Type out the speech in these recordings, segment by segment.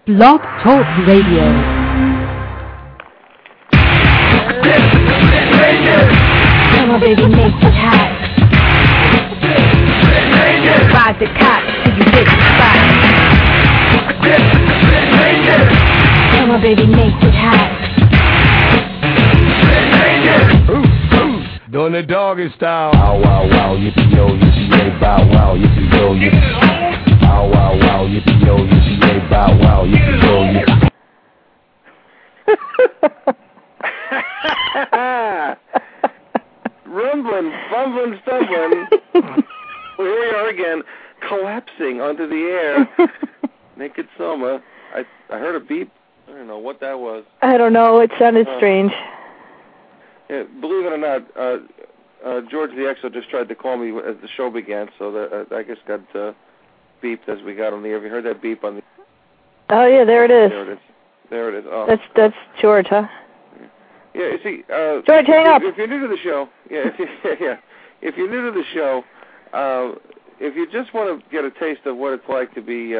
Blog Talk Radio. Come on, baby, make it hot. Ride the cop till you get the spot. Come on, baby, make it hot. Doing the doggy style. Wow, wow, wow, yippee-yo, yippee-yay, bow, wow, yippee-yo, yippee. Wow, wow, wow, yippee-yo, yippee-yay, bow, wow, yippee-yo, yippee. Rumbling, fumbling, stumbling. Well, here we are again, collapsing onto the air. Naked Soma. I heard a beep. I don't know what that was. I don't know. It sounded strange. Yeah, believe it or not, George the Exo just tried to call me as the show began, so that I guess got beeped as we got on the air. Have you heard that beep on the? Oh yeah, there it is. There it is. Oh. That's George, huh? Yeah, you see, George, hang up. If you're new to the show, if you're new to the show, if you just want to get a taste of what it's like to be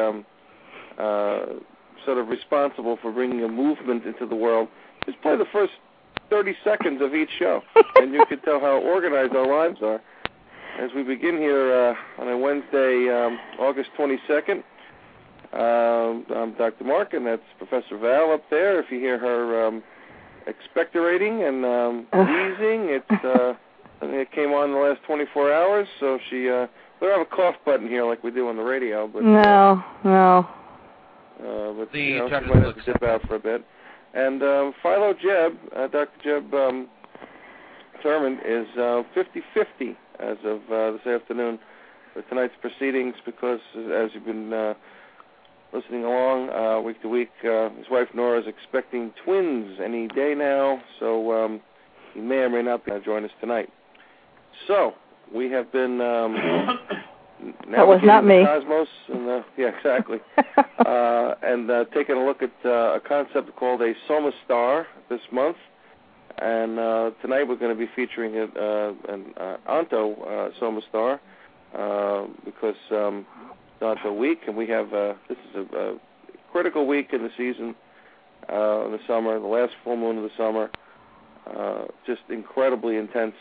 sort of responsible for bringing a movement into the world, just play the first 30 seconds of each show, and you can tell how organized our lives are. As we begin here on a Wednesday, August 22nd, I'm Dr. Mark, and that's Professor Val up there. If you hear her expectorating and wheezing, it came on in the last 24 hours, so she, we don't have a cough button here like we do on the radio. But, no. But she might have to dip out for a bit. And Philo Jeb, Dr. Jeb Thurman, is 50-50 as of this afternoon for tonight's proceedings because, as you've been listening along week to week, his wife Nora is expecting twins any day now, so he may or may not be join us tonight. So, we have been that was not me. Cosmos, and yeah, exactly. And taking a look at a concept called a Soma Star this month. And tonight we're going to be featuring an Onto Soma Star because it's Onto week, and we have this is a critical week in the season, in the summer, the last full moon of the summer. Just incredibly intense.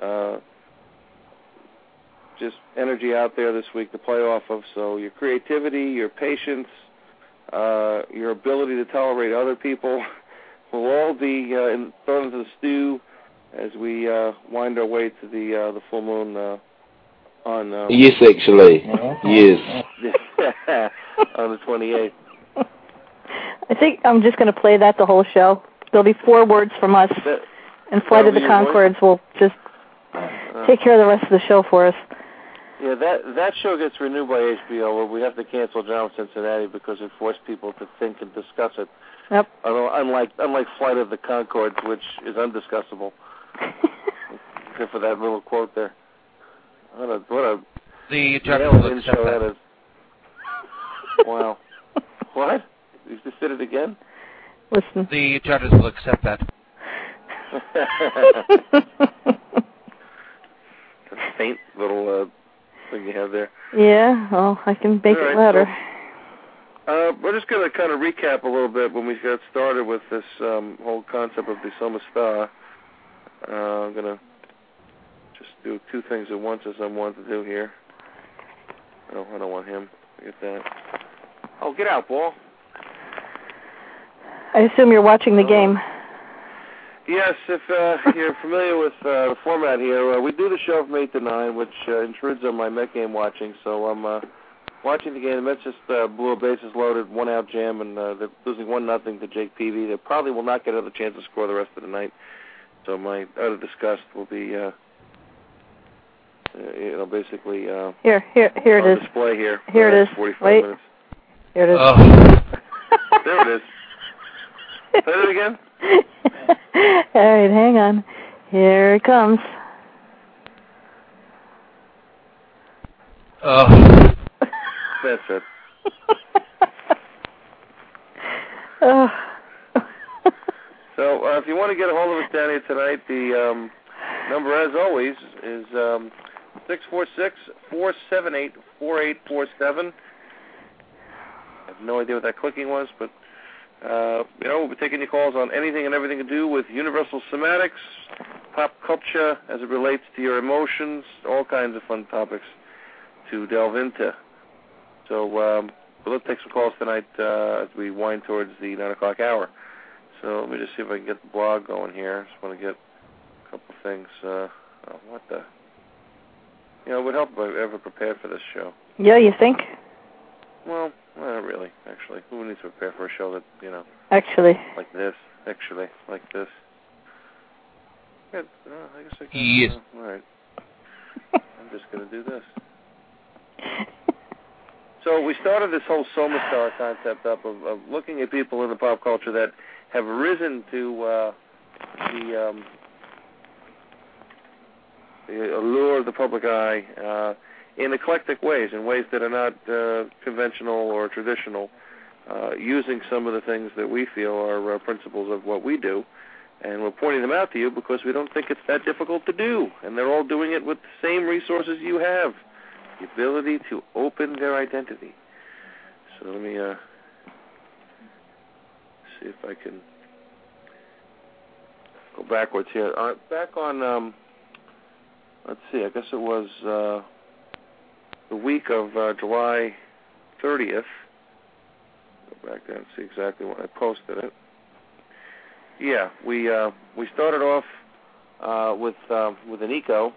Just energy out there this week to play off of. So your creativity, your patience, your ability to tolerate other people will all be thrown into the stew as we wind our way to the full moon on. Yes, actually. Yes. On the 28th. I think I'm just going to play that the whole show. There'll be 4 words from us, and Flight of the Conchords will just take care of the rest of the show for us. Yeah, that show gets renewed by HBO, where we have to cancel John Cincinnati because it forced people to think and discuss it. Yep. Unlike Flight of the Conchords, which is undiscussable. Except for that little quote there. What a the judges will accept show that. Is. Wow. What? You just did it again? Listen. The judges will accept that. That faint little thing you have there. Yeah, well, I can make it louder. So, we're just going to kind of recap a little bit when we got started with this whole concept of the Soma Star. I'm going to just do 2 things at once as I want to do here. No, I don't want him. Get that. Oh, get out, ball. I assume you're watching the game. Yes, if you're familiar with the format here, we do the show from 8 to 9, which intrudes on my Met game watching. So I'm watching the game. The Mets just blew a bases loaded, 1-out jam, and they're losing 1-0 to Jake Peavy. They probably will not get another chance to score the rest of the night. So my utter disgust will be, basically here it is. Display here. Here it is. 45 Wait. minutes. Here it is. Oh. There it is. Say it again. All right, hang on. Here it comes. Oh. That's it. Oh. So if you want to get a hold of us down here tonight, the number, as always, is 646-478-4847. have no idea what that clicking was, but we'll be taking your calls on anything and everything to do with universal semantics, pop culture as it relates to your emotions, all kinds of fun topics to delve into. So let's take some calls tonight as we wind towards the 9 o'clock hour. So let me just see if I can get the blog going here. Just want to get a couple of things. It would help if I ever prepared for this show. Yeah, you think? Well, not really, actually. Who needs to prepare for a show that, Actually. Like this. Actually, like this. Good. I guess I can. Yes. All right. I'm just going to do this. So we started this whole Soma Star concept up of looking at people in the pop culture that have risen to the allure of the public eye in eclectic ways, in ways that are not conventional or traditional, using some of the things that we feel are principles of what we do. And we're pointing them out to you because we don't think it's that difficult to do. And they're all doing it with the same resources you have, the ability to open their identity. So let me see if I can go backwards here. Back on, let's see, I guess it was the week of July 30th. Go back there and see exactly when I posted it. Yeah, we started off with an eco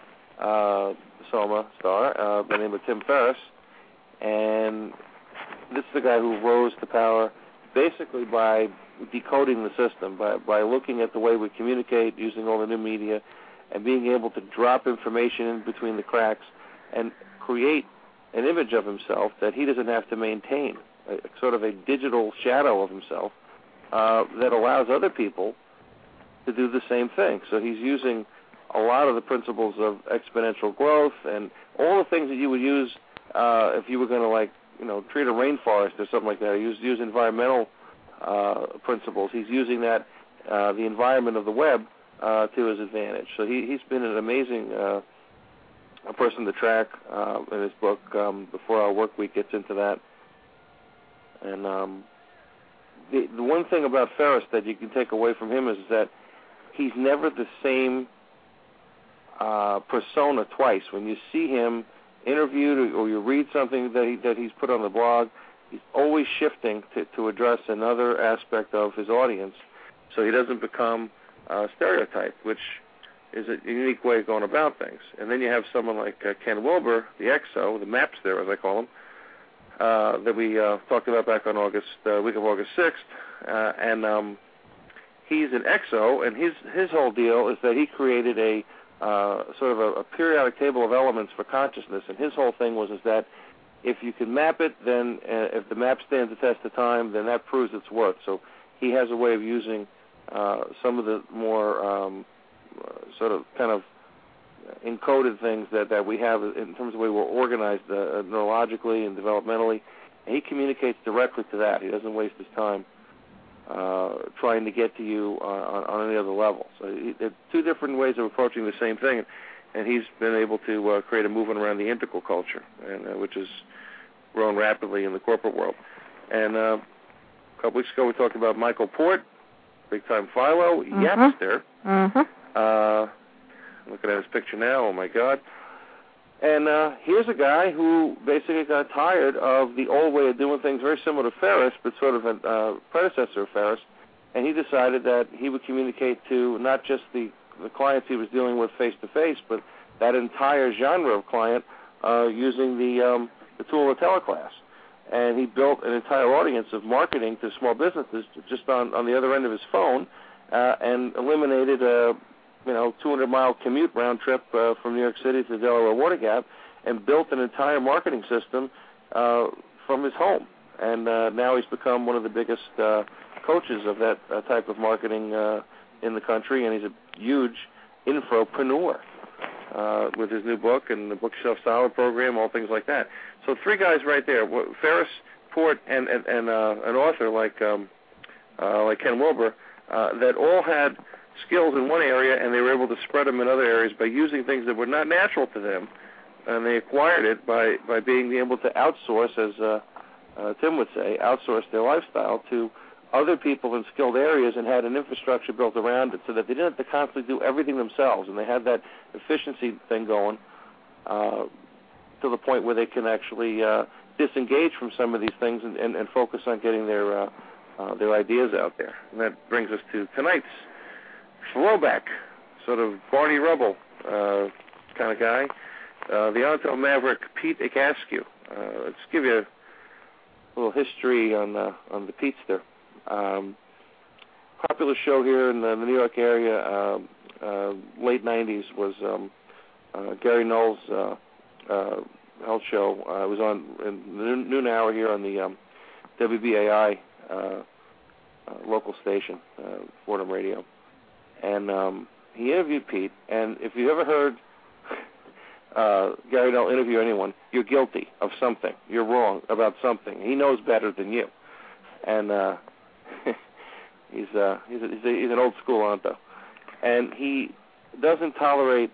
Soma star by the name of Tim Ferriss, and this is the guy who rose to power basically by decoding the system, by looking at the way we communicate using all the new media and being able to drop information in between the cracks and create an image of himself that he doesn't have to maintain, sort of a digital shadow of himself that allows other people to do the same thing. So he's using a lot of the principles of exponential growth and all the things that you would use if you were going to, treat a rainforest or something like that. Use environmental principles. He's using that, the environment of the web, to his advantage. So he's been an amazing person to track in his book. Before Our Work Week gets into that. And the one thing about Ferriss that you can take away from him is that he's never the same persona twice. When you see him interviewed or you read something that he's put on the blog, he's always shifting to address another aspect of his audience, so he doesn't become stereotyped, which is a unique way of going about things. And then you have someone like Ken Wilber, the EXO, the Mapster, as I call him, that we talked about back on week of August 6th, and he's an EXO, and his whole deal is that he created a sort of a periodic table of elements for consciousness, and his whole thing was that if you can map it, then if the map stands the test of time, then that proves its worth. So he has a way of using some of the more sort of kind of encoded things that we have in terms of the way we're organized neurologically and developmentally. And he communicates directly to that. He doesn't waste his time trying to get to you on any other level. So there are two different ways of approaching the same thing, and he's been able to create a movement around the integral culture, and which has grown rapidly in the corporate world. And a couple weeks ago we talked about Michael Port, big-time philo, Yapster. Looking at his picture now, oh my God. And here's a guy who basically got tired of the old way of doing things, very similar to Ferriss, but sort of a predecessor of Ferriss, and he decided that he would communicate to not just the clients he was dealing with face-to-face, but that entire genre of client using the tool of teleclass. And he built an entire audience of marketing to small businesses just on the other end of his phone, and eliminated a 200-mile commute round trip from New York City to the Delaware Water Gap, and built an entire marketing system from his home. And now he's become one of the biggest coaches of that type of marketing in the country, and he's a huge infopreneur with his new book and the Bookshelf Solid program, all things like that. So three guys right there, Ferriss, Port, and an author like Ken Wilber, that all had skills in one area, and they were able to spread them in other areas by using things that were not natural to them, and they acquired it by being able to outsource, as Tim would say, outsourced their lifestyle to other people in skilled areas and had an infrastructure built around it so that they didn't have to constantly do everything themselves, and they had that efficiency thing going to the point where they can actually disengage from some of these things and focus on getting their ideas out there. And that brings us to tonight's throwback, sort of Barney Rubble kind of guy, the Onto Maverick Pete Igascu. Let's give you a little history on the Petester. Popular show here in the New York area, late 90s, was Gary Null's health show. It was on in the noon hour here on the WBAI local station, Fordham Radio. And he interviewed Pete, and if you've ever heard Gary Null interview anyone, you're guilty of something. You're wrong about something. He knows better than you. And he's an old school Onto, and he doesn't tolerate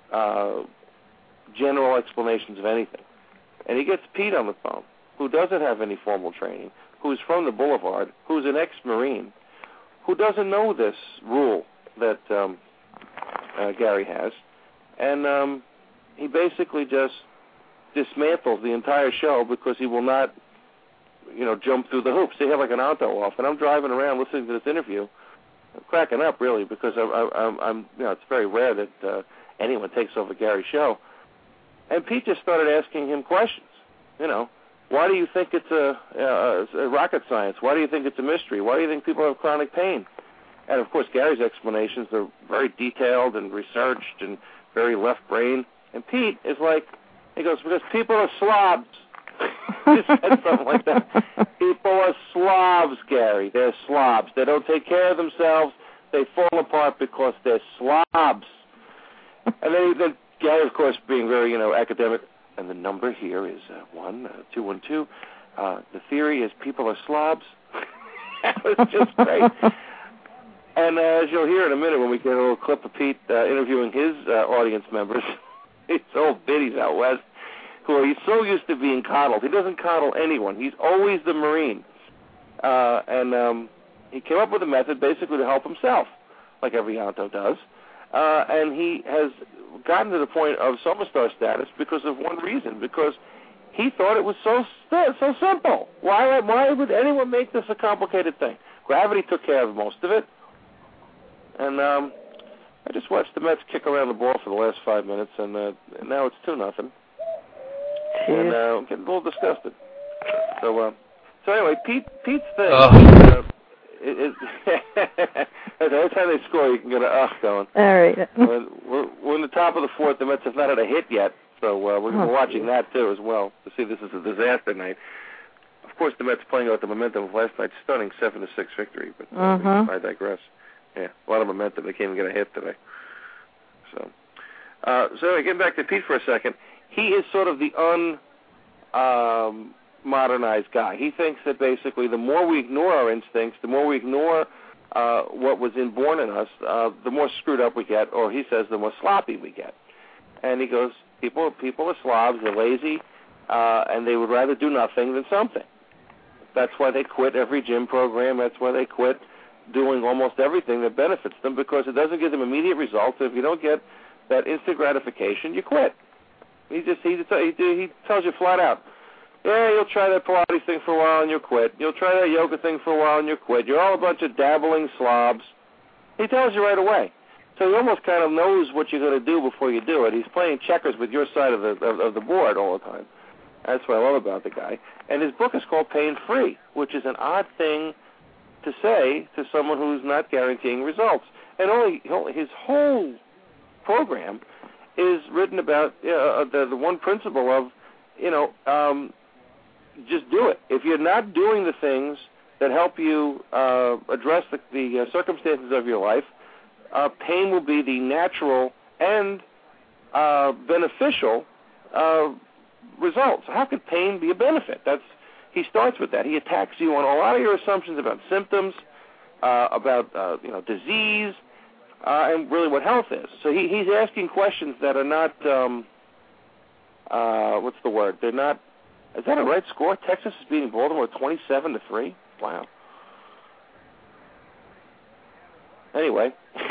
general explanations of anything. And he gets Pete on the phone, who doesn't have any formal training, who's from the Boulevard, who's an ex-Marine, who doesn't know this rule that Gary has, and he basically just dismantles the entire show because he will not, jump through the hoops. They have like an Onto off, and I'm driving around listening to this interview, I'm cracking up really because I'm it's very rare that anyone takes over Gary's show. And Pete just started asking him questions. Why do you think it's a rocket science? Why do you think it's a mystery? Why do you think people have chronic pain? And of course, Gary's explanations are very detailed and researched and very left brain. And Pete is like, he goes, because people are slobs. He said something like that. People are slobs, Gary. They're slobs. They don't take care of themselves. They fall apart because they're slobs. And then Gary, of course, being very, academic, and the number here is 1-212. The theory is people are slobs. That was just great. And as you'll hear in a minute when we get a little clip of Pete interviewing his audience members, his old biddies out west, he's so used to being coddled. He doesn't coddle anyone. He's always the Marine. And he came up with a method basically to help himself, like every Onto does. And he has gotten to the point of superstar status because of one reason, because he thought it was so simple. Why would anyone make this a complicated thing? Gravity took care of most of it. And I just watched the Mets kick around the ball for the last 5 minutes, and now it's 2-0. And I'm getting a little disgusted. So anyway, Pete's thing every time they score, you can get an going. All right. We're in the top of the fourth. The Mets have not had a hit yet, so we're watching that too as well to see this is a disaster night. Of course, the Mets playing out the momentum of last night's stunning 7-6 victory, but I digress. Yeah, a lot of momentum. They can't even get a hit today. So anyway, getting back to Pete for a second, he is sort of the modernized guy. He thinks that basically the more we ignore our instincts, the more we ignore what was inborn in us, the more screwed up we get, or he says the more sloppy we get. And he goes, people are slobs, they're lazy, and they would rather do nothing than something. That's why they quit every gym program. That's why they quit doing almost everything that benefits them, because it doesn't give them immediate results. If you don't get that instant gratification, you quit. He tells you flat out, yeah, you'll try that Pilates thing for a while and you'll quit. You'll try that yoga thing for a while and you'll quit. You're all a bunch of dabbling slobs. He tells you right away. So he almost kind of knows what you're going to do before you do it. He's playing checkers with your side of the board all the time. That's what I love about the guy. And his book is called Pain Free, which is an odd thing to say to someone who's not guaranteeing results. And his whole program is written about the one principle of, just do it. If you're not doing the things that help you address the circumstances of your life, pain will be the natural and beneficial result. So how could pain be a benefit? He starts with that. He attacks you on a lot of your assumptions about symptoms, about disease, and really what health is. So he's asking questions that are not, what's the word? They're not Is that a right score? Texas is beating Baltimore 27-3. Wow. Anyway,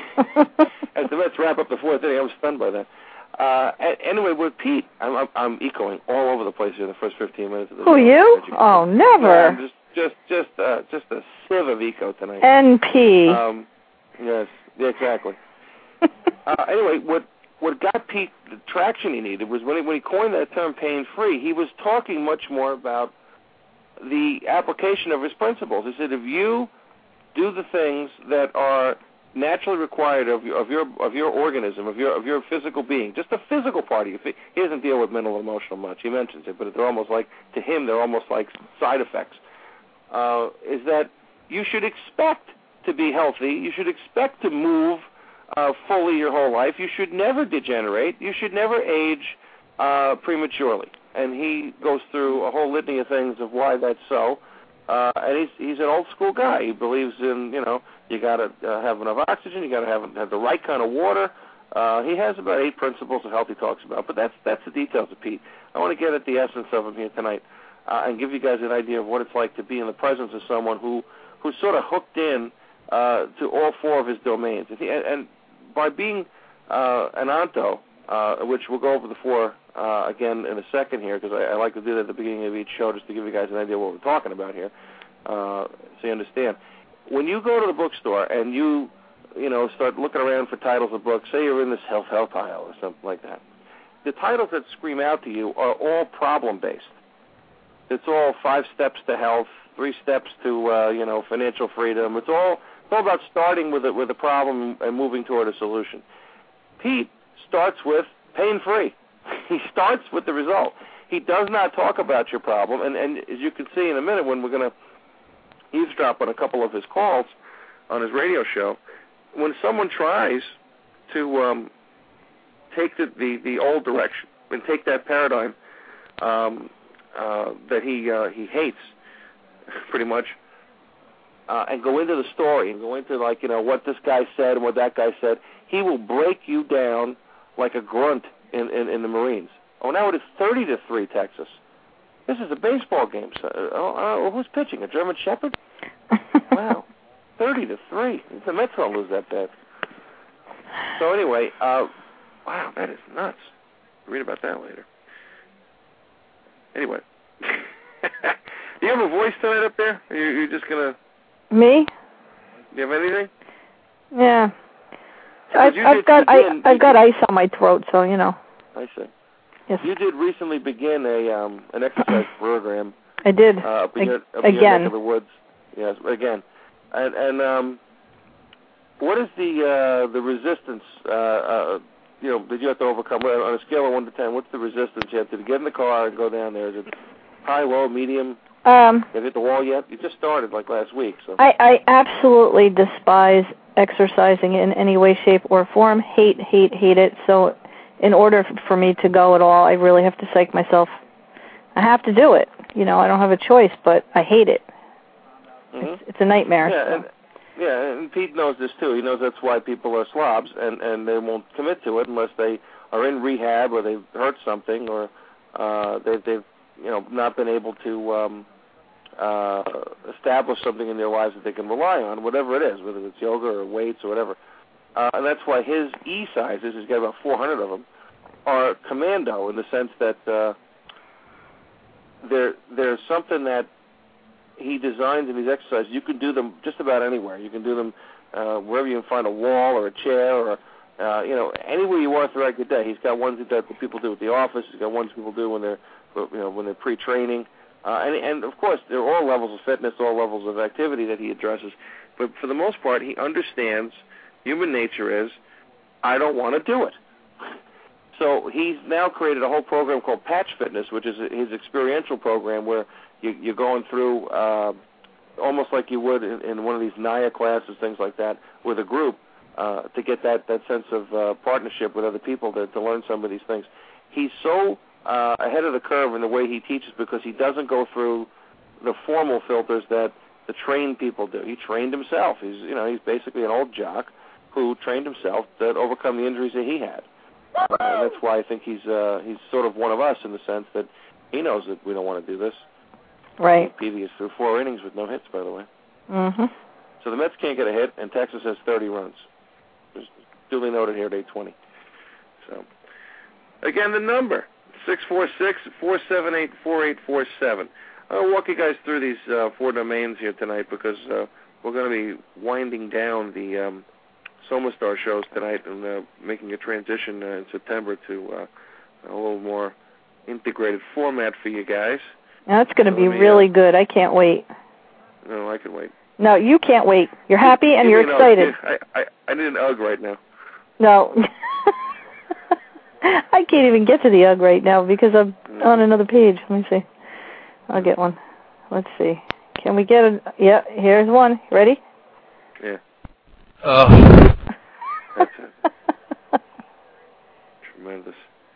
as the Mets wrap up the fourth inning, I was stunned by that. Anyway, with Pete, I'm echoing all over the place here in the first 15 minutes of the show. Who, you? Oh, never. Yeah, just a sieve of echo tonight. NP. Yes, exactly. Anyway, what got Pete the traction he needed was when he coined that term pain-free, he was talking much more about the application of his principles. He said, if you do the things that are naturally required of your organism, of your physical being, just the physical part of you. He doesn't deal with mental and emotional much. He mentions it, but they're almost like, to him, they're almost like side effects. Is that you should expect to be healthy. You should expect to move fully your whole life. You should never degenerate. You should never age prematurely. And he goes through a whole litany of things of why that's so. And he's an old school guy. He believes in, you got to have enough oxygen. You got to have the right kind of water. He has about 8 principles of health he talks about, but that's the details of Pete. I want to get at the essence of him here tonight and give you guys an idea of what it's like to be in the presence of someone who's sort of hooked in to all 4 of his domains. And by being an onto, which we'll go over the 4 again in a second here, because I like to do that at the beginning of each show just to give you guys an idea of what we're talking about here, so you understand. When you go to the bookstore and you start looking around for titles of books, say you're in this health aisle or something like that, the titles that scream out to you are all problem-based. It's all 5 steps to health, 3 steps to financial freedom. It's all about starting with a problem and moving toward a solution. Pete starts with pain-free. He starts with the result. He does not talk about your problem, and as you can see in a minute when we're going to eavesdrop on a couple of his calls on his radio show, when someone tries to take the old direction and take that paradigm that he hates, pretty much, and go into the story and go into what this guy said and what that guy said, he will break you down like a grunt in the Marines. Oh, now it is 30-3 Texas. This is a baseball game. So, who's pitching? A German Shepherd? Wow, 30-3. The Mets don't lose that bad. So anyway, wow, that is nuts. Read about that later. Anyway, do you have a voice tonight up there? You're just gonna? Me? Do you have anything? Yeah. I've got ice on my throat, so I see. Yes. You did recently begin an exercise program. I did. Up in your neck of the woods. Yes, again. And what is the resistance? Did you have to overcome on a scale of 1 to 10? What's the resistance you have to get in the car and go down there? Is it high, low, medium? Have you hit the wall yet? You just started like last week. So I absolutely despise exercising in any way, shape, or form. Hate it. So in order for me to go at all, I really have to psych myself. I have to do it. I don't have a choice, but I hate it. Mm-hmm. It's a nightmare. Yeah, and Pete knows this too. He knows that's why people are slobs, and they won't commit to it unless they are in rehab or they've hurt something or they've not been able to establish something in their lives that they can rely on, whatever it is, whether it's yoga or weights or whatever. And that's why his E sizes, he's got about 400 of them, are commando in the sense that there's something that he designs in these exercises. You can do them just about anywhere. You can do them wherever you can find a wall or a chair or anywhere you want throughout the day. He's got ones that people do at the office. He's got ones people do when they're pre-training. And of course, there are all levels of fitness, all levels of activity that he addresses. But for the most part, he understands human nature is, I don't want to do it. So he's now created a whole program called Patch Fitness, which is his experiential program where you're going through almost like you would in one of these NIA classes, things like that, with a group to get that sense of partnership with other people to learn some of these things. He's so ahead of the curve in the way he teaches because he doesn't go through the formal filters that the trained people do. He trained himself. He's basically an old jock who trained himself to overcome the injuries that he had. And that's why I think he's sort of one of us in the sense that He knows that we don't want to do this. Right. Peavy is through 4 innings with no hits, by the way. Mm-hmm. So the Mets can't get a hit, and Texas has 30 runs. Just duly noted here at 8:20. So, again, the number, 646-478-4847. I'll walk you guys through these 4 domains here tonight because we're going to be winding down the SomaStar shows tonight and making a transition in September to a little more integrated format for you guys. That's going to be really good. I can't wait. No, I can wait. No, you can't wait. You're happy and you're excited. I need an UGG right now. No. I can't even get to the UGG right now because I'm on another page. Let me see. I'll get one. Let's see. Can we get it? Yeah, here's one. Ready? Yeah. That's it. Tremendous.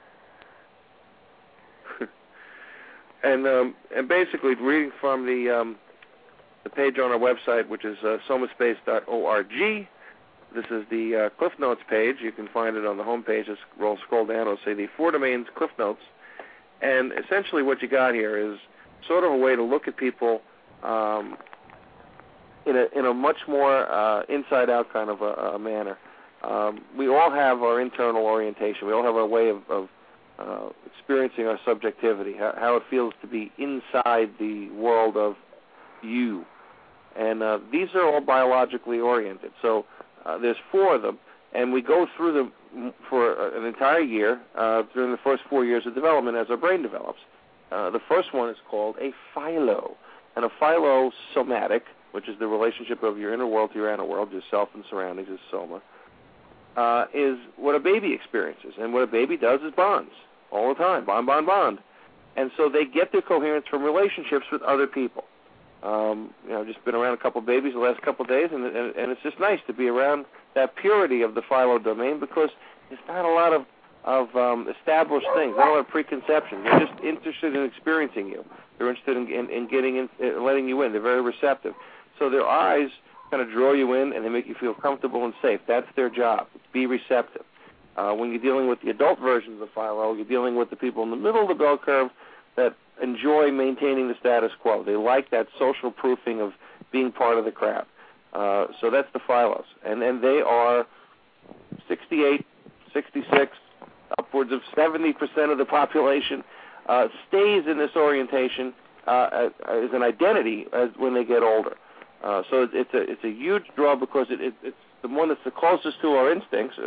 And basically, reading from the page on our website, which is somaspace.org. This is the Cliff Notes page. You can find it on the home page. Just scroll down. It'll say the 4 domains Cliff Notes. And essentially what you got here is sort of a way to look at people in a much more inside-out kind of a manner. We all have our internal orientation. We all have our way of experiencing our subjectivity, how it feels to be inside the world of you. And these are all biologically oriented. So there's 4 of them, and we go through them for an entire year during the first 4 years of development as our brain develops. The first one is called a philo, and a philosomatic, which is the relationship of your inner world to your outer world, yourself and surroundings, is soma, is what a baby experiences. And what a baby does is bonds all the time, bond. And so they get their coherence from relationships with other people. I've just been around a couple of babies the last couple of days, and it's just nice to be around that purity of the philo domain because there's not a lot of established things, not a lot of preconceptions. They're just interested in experiencing you. They're interested in getting in, letting you in. They're very receptive. So their eyes kind of draw you in, and they make you feel comfortable and safe. That's their job. Be receptive. When you're dealing with the adult versions of philo, you're dealing with the people in the middle of the bell curve that enjoy maintaining the status quo. They like that social proofing of being part of the crowd. So that's the philos. And they are 68, 66, upwards of 70% of the population stays in this orientation as an identity when they get older. So it's a huge draw because it's the one that's the closest to our instincts,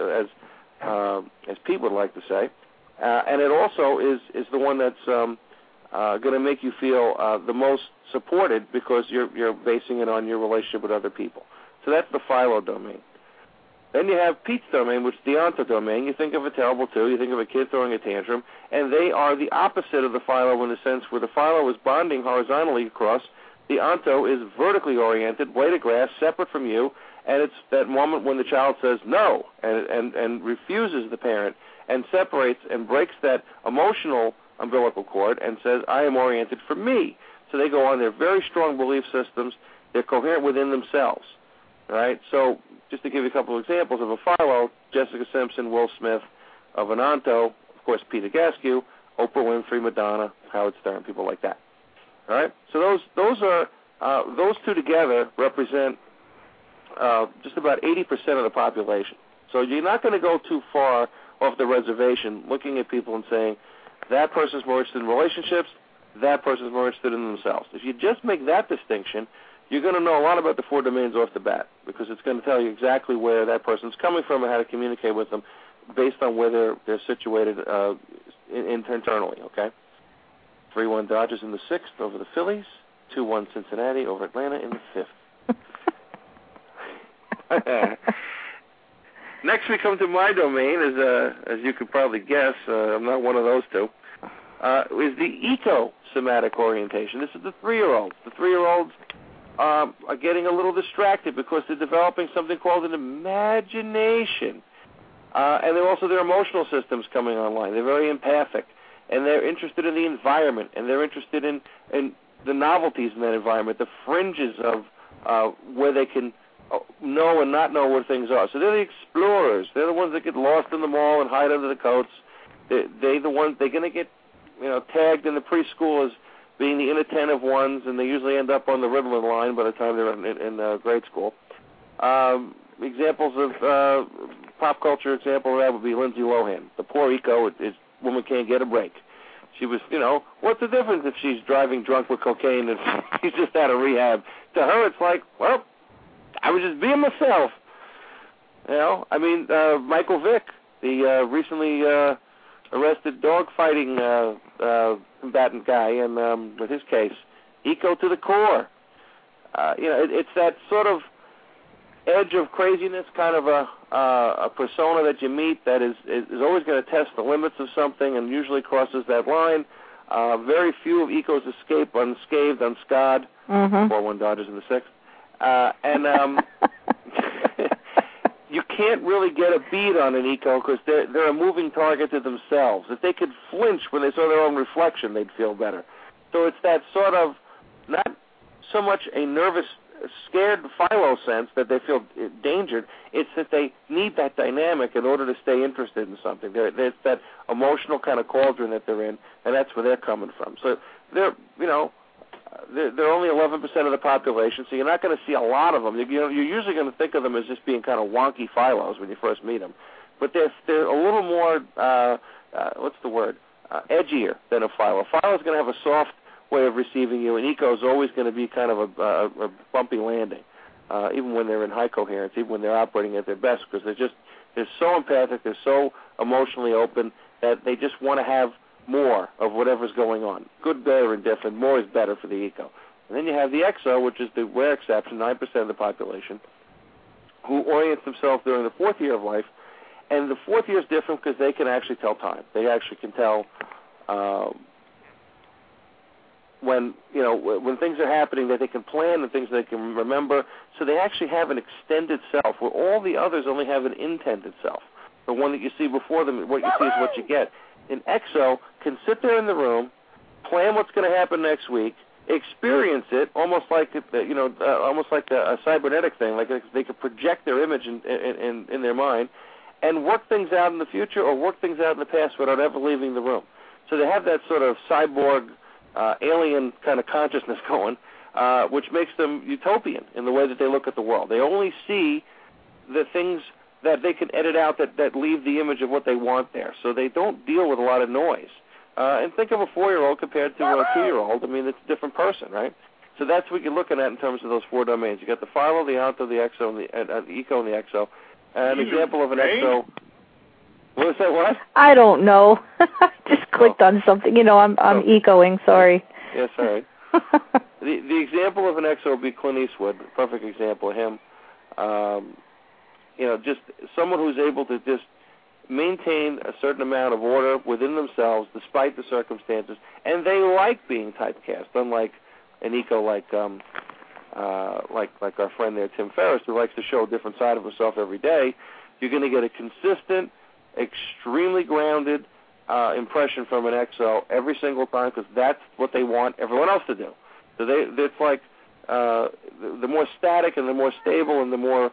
as people would like to say, and it also is the one that's going to make you feel the most supported because you're basing it on your relationship with other people. So that's the philo domain. Then you have Pete's domain, which is the onto domain. You think of a terrible two. You think of a kid throwing a tantrum, and they are the opposite of the philo in the sense where the philo is bonding horizontally across. The onto is vertically oriented, blade of grass, separate from you, and it's that moment when the child says no and refuses the parent and separates and breaks that emotional umbilical cord and says, I am oriented for me. So they go on their very strong belief systems. They're coherent within themselves. All right? So just to give you a couple of examples of a philo, Jessica Simpson, Will Smith. Of an onto, of course, Peter Gaskew, Oprah Winfrey, Madonna, Howard Stern, people like that. All right? So those two together represent just about 80% of the population. So you're not going to go too far off the reservation looking at people and saying, that person's more interested in relationships, that person's more interested in themselves. If you just make that distinction, you're going to know a lot about the 4 domains off the bat because it's going to tell you exactly where that person's coming from and how to communicate with them based on where they're situated internally, okay? 3-1 Dodgers in the 6th over the Phillies, 2-1 Cincinnati over Atlanta in the 5th. Next, we come to my domain, as you could probably guess, I'm not one of those two, is the eco-somatic orientation. This is the 3-year-olds. The 3-year-olds are getting a little distracted because they're developing something called an imagination. And they're also their emotional systems coming online. They're very empathic, and they're interested in the environment, and they're interested in the novelties in that environment, the fringes of where they can know and not know where things are. So they're the explorers. They're the ones that get lost in the mall and hide under the coats. They're the ones, they're going to get tagged in the preschool as being the inattentive ones, and they usually end up on the Ritalin line by the time they're in grade school. Examples of pop culture example of that would be Lindsay Lohan. The poor eco, woman can't get a break. She was, what's the difference if she's driving drunk with cocaine and she's just out of rehab? To her, it's like, well, I was just being myself. Michael Vick, the recently arrested dog-fighting combatant guy, and with his case, eco to the core. It's that sort of edge of craziness, kind of a persona that you meet that is always going to test the limits of something and usually crosses that line. Very few of ecos escape unscathed, unscarred. 4-1 Dodgers in the sixth. You can't really get a beat on an eco because they're a moving target to themselves. If they could flinch when they saw their own reflection, they'd feel better. So it's that sort of, not so much a nervous, scared philo sense that they feel endangered. It's that they need that dynamic in order to stay interested in something. There's that emotional kind of cauldron that they're in, and that's where they're coming from. So they're only 11% of the population, so you're not going to see a lot of them. You're usually going to think of them as just being kind of wonky philos when you first meet them. But they're a little more, edgier than a philo. A philo is going to have a soft way of receiving you, and eco is always going to be kind of a bumpy landing, even when they're in high coherence, even when they're operating at their best, because they're so empathic, they're so emotionally open that they just want to have more of whatever's going on. Good, better, and different. More is better for the eco. And then you have the exo, which is the rare exception, 9% of the population, who orients themselves during the fourth year of life. And the fourth year is different because they can actually tell time. They actually can tell when things are happening, that they can plan and things they can remember. So they actually have an extended self, where all the others only have an intended self. The one that you see before them, what you see is what you get. An exo can sit there in the room, plan what's going to happen next week, experience it, almost like a cybernetic thing, like they could project their image in their mind, and work things out in the future or work things out in the past without ever leaving the room. So they have that sort of cyborg, alien kind of consciousness going, which makes them utopian in the way that they look at the world. They only see the things that they can edit out that leave the image of what they want there. So they don't deal with a lot of noise. And think of a 4-year-old compared to a 2-year-old. I mean, it's a different person, right? So that's what you're looking at in terms of those 4 domains. You got the philo, the onto, the exo, and the eco, and the exo. An example of an exo. What was that? What? I don't know. I just clicked on something. I'm ecoing. Sorry. Yes, all right. The example of an exo would be Clint Eastwood. Perfect example of him. Just someone who's able to just maintain a certain amount of order within themselves despite the circumstances, and they like being typecast, unlike an eco like our friend there, Tim Ferriss, who likes to show a different side of himself every day. You're going to get a consistent, extremely grounded impression from an exo every single time, because that's what they want everyone else to do. So it's like the more static and the more stable and the more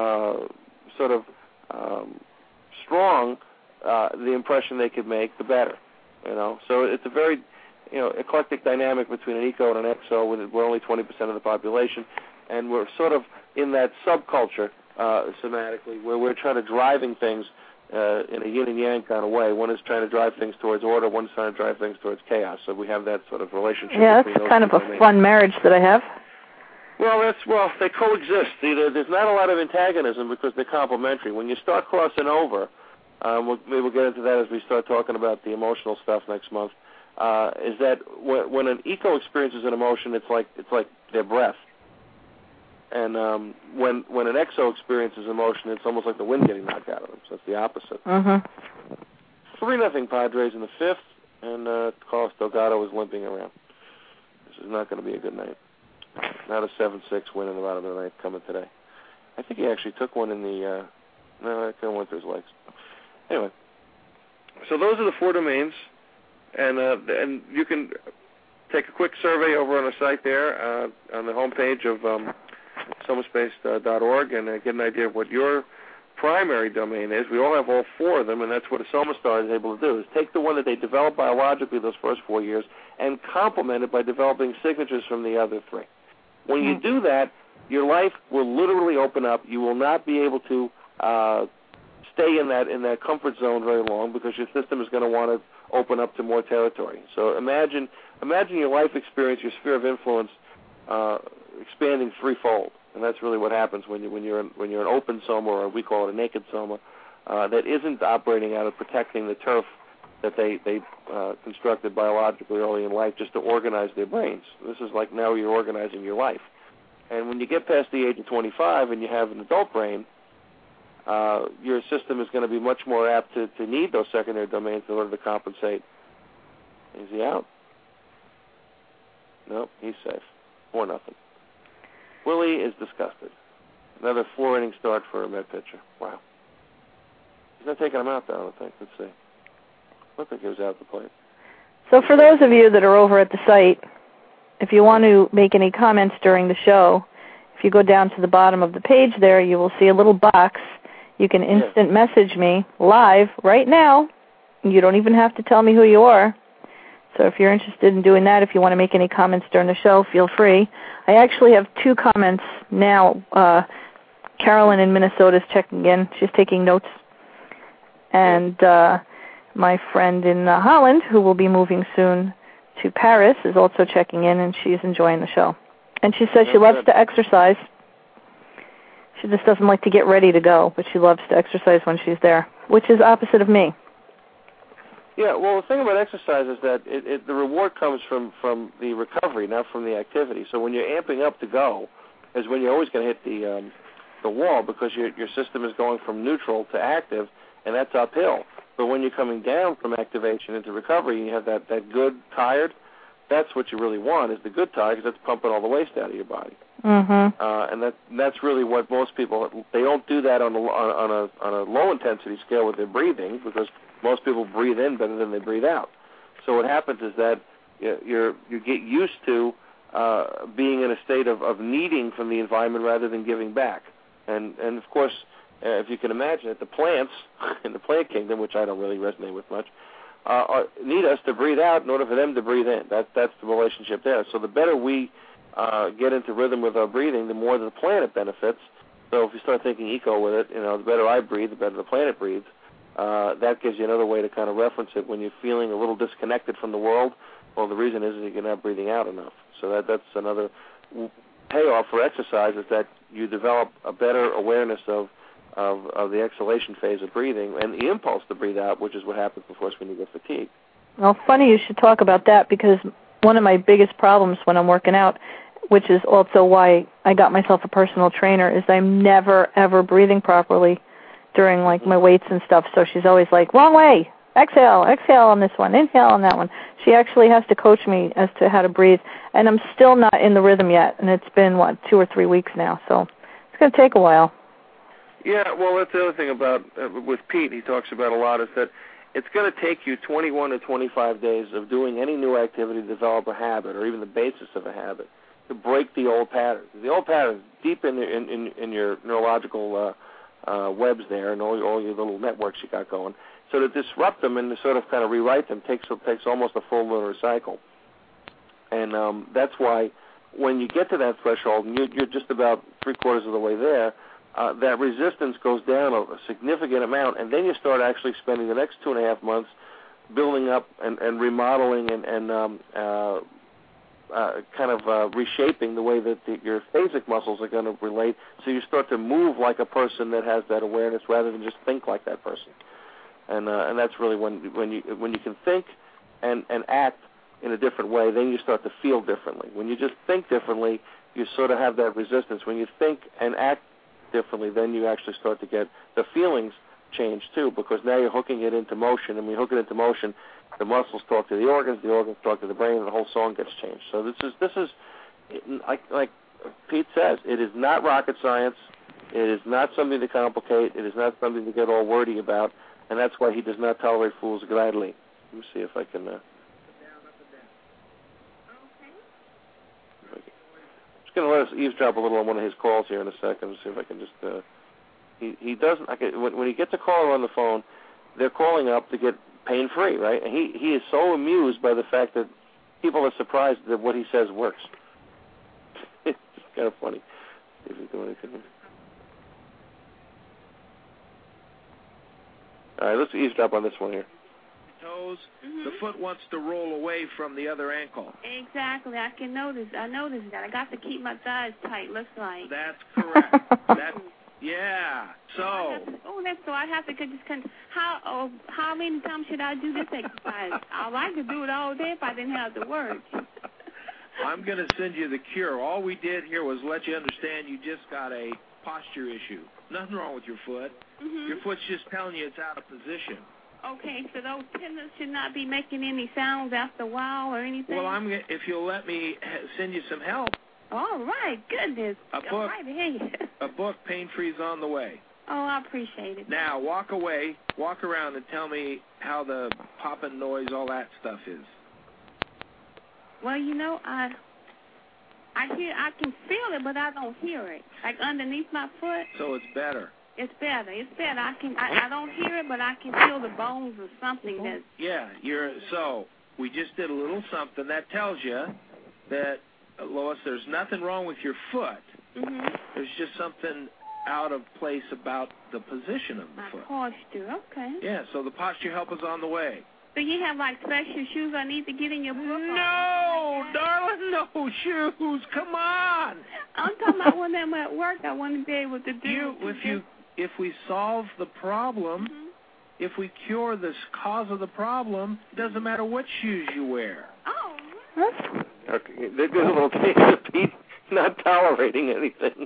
strong the impression they could make, the better. So it's a very eclectic dynamic between an eco and an exo. We're only 20% of the population, and we're sort of in that subculture somatically, where we're trying to driving things in a yin and yang kind of way. One is trying to drive things towards order, one is trying to drive things towards chaos. So we have that sort of relationship. Yeah, that's kind of a fun marriage that I have. Well, they coexist. There's not a lot of antagonism because they're complementary. When you start crossing over, maybe we'll get into that as we start talking about the emotional stuff next month, is that when an eco experiences an emotion, it's like their breath. And when an exo experiences emotion, it's almost like the wind getting knocked out of them. So it's the opposite. 3-0 Padres in the 5th, and Carlos Delgado is limping around. This is not going to be a good night. Not a 7-6 win in the bottom of the ninth coming today. I think he actually took one in the... no, I kind of went through his legs. Anyway, so those are the 4 domains, and you can take a quick survey over on the site there on the homepage of somaspace.org and get an idea of what your primary domain is. We all have all four of them, and that's what a SomaStar is able to do, is take the one that they develop biologically those first 4 years and complement it by developing signatures from the other three. When you do that, your life will literally open up. You will not be able to stay in that comfort zone very long because your system is going to want to open up to more territory. So imagine your life experience, your sphere of influence expanding threefold. And that's really what happens when you're an open soma, or we call it a naked soma, that isn't operating out of protecting the turf that they constructed biologically early in life just to organize their brains. This is like now you're organizing your life. And when you get past the age of 25 and you have an adult brain, your system is going to be much more apt to need those secondary domains in order to compensate. Is he out? No, he's safe. 4-0. Willie is disgusted. Another 4-inning start for a Met pitcher. Wow. He's not taking him out, though, I don't think. Let's see. I don't think he was out at the plate. So for those of you that are over at the site, if you want to make any comments during the show, if you go down to the bottom of the page there, you will see a little box. You can instant message me live right now. You don't even have to tell me who you are. So if you're interested in doing that, if you want to make any comments during the show, feel free. I actually have 2 comments now. Carolyn in Minnesota is checking in. She's taking notes. And my friend in Holland, who will be moving soon to Paris, is also checking in, and she's enjoying the show. And she says she loves to exercise. She just doesn't like to get ready to go, but she loves to exercise when she's there, which is opposite of me. Yeah, well, the thing about exercise is that the reward comes from the recovery, not from the activity. So when you're amping up to go, is when you're always going to hit the wall because your system is going from neutral to active, and that's uphill. But when you're coming down from activation into recovery, and you have that good tired, that's what you really want, is the good tired, because that's pumping all the waste out of your body. Mm-hmm. And that's really what most people, they don't do that on a low intensity scale with their breathing, because most people breathe in better than they breathe out. So what happens is that you get used to being in a state of needing from the environment rather than giving back. And of course, if you can imagine it, the plants in the plant kingdom, which I don't really resonate with much, need us to breathe out in order for them to breathe in. That's the relationship there. So the better we get into rhythm with our breathing, the more the planet benefits. So if you start thinking eco with it, the better I breathe, the better the planet breathes. That gives you another way to kind of reference it when you're feeling a little disconnected from the world. Well, the reason is you're not breathing out enough. So that's another payoff for exercise, is that you develop a better awareness of the exhalation phase of breathing and the impulse to breathe out, which is what happens, of course, when you get fatigued. Well, funny you should talk about that, because one of my biggest problems when I'm working out, which is also why I got myself a personal trainer, is I'm never, ever breathing properly during, like, my weights and stuff. So she's always like, wrong way, exhale on this one, inhale on that one. She actually has to coach me as to how to breathe, and I'm still not in the rhythm yet, and it's been, 2 or 3 weeks now, so it's going to take a while. Yeah, well, that's the other thing about, with Pete, he talks about a lot, is that it's going to take you 21 to 25 days of doing any new activity to develop a habit, or even the basis of a habit, to break the old patterns. The old patterns deep in your neurological webs there, and all your little networks you got going. So to disrupt them and to sort of kind of rewrite them takes almost a full lunar cycle. And that's why when you get to that threshold, and you're just about 3/4 of the way there, that resistance goes down a significant amount, and then you start actually spending the next 2.5 months building up and remodeling and kind of reshaping the way that your phasic muscles are going to relate, so you start to move like a person that has that awareness rather than just think like that person. And that's really when you can think and act in a different way, then you start to feel differently. When you just think differently, you sort of have that resistance. When you think and act differently, then you actually start to get the feelings change too, because now you're hooking it into motion, and when you hook it into motion, the muscles talk to the organs talk to the brain, and the whole song gets changed. So this is like Pete says, it is not rocket science. It is not something to complicate. It is not something to get all wordy about, and that's why he does not tolerate fools gladly. Let me see if I can. Just going to let us eavesdrop a little on one of his calls here in a second. See if I can just He doesn't. When he gets a caller on the phone, they're calling up to get pain-free, right? And he is so amused by the fact that people are surprised that what he says works. It's kind of funny. See if he's doing anything. All right, let's eavesdrop on this one here. Toes, the foot wants to roll away from the other ankle. Exactly. I can notice. I noticed that. I got to keep my thighs tight. Looks like. That's correct. Yeah. So. That's so. I have to just how many times should I do this exercise? I like to do it all day if I didn't have to work. I'm going to send you the cure. All we did here was let you understand you just got a posture issue. Nothing wrong with your foot. Mm-hmm. Your foot's just telling you it's out of position. Okay, so those tendons should not be making any sounds after a while or anything? Well, if you'll let me send you some help. All right, goodness. A book, Pain Free, is on the way. Oh, I appreciate it. Now, walk around and tell me how the popping noise, all that stuff is. Well, I can feel it, but I don't hear it. Like underneath my foot. So it's better. It's better. I don't hear it, but I can feel the bones or something that. Yeah, so we just did a little something that tells you that, Lois, there's nothing wrong with your foot. Mm-hmm. There's just something out of place about the position of the foot. My posture, okay. Yeah, so the posture help is on the way. So you have like special shoes I need to get in your book? No, darling, no shoes. Come on. I'm talking about when I'm at work. I want to be able to do. If we solve the problem, mm-hmm. if we cure this cause of the problem, it doesn't matter what shoes you wear. Oh. Okay, there's a little case of Pete not tolerating anything.